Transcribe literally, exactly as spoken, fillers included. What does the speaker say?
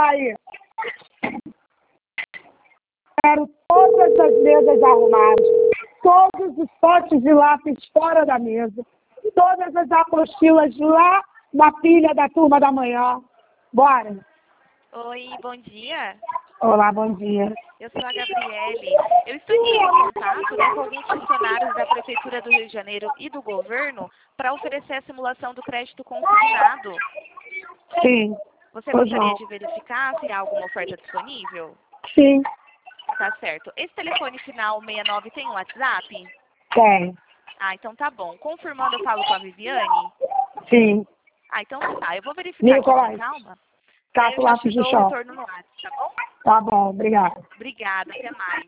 aí. Quero todas as mesas arrumadas, todos os potes de lápis fora da mesa, todas as apostilas lá na pilha da turma da manhã. Bora. Oi, bom dia. Olá, bom dia. Eu sou a Gabriele. Eu estou em contato, né, com alguns funcionários da Prefeitura do Rio de Janeiro e do governo para oferecer a simulação do crédito consignado. Sim. Você Pois gostaria não. de verificar se há alguma oferta disponível? Sim, Tá certo. Esse telefone final sessenta e nove tem um WhatsApp? tem. Ah, então tá bom. Confirmando, eu falo com a Viviane? Sim. Ah, então tá. Eu vou verificar aqui Nicolai, com calma. E aí caça eu o já te lápis do dou o chão. retorno no WhatsApp, tá bom? Tá bom, obrigada. Obrigada, até mais.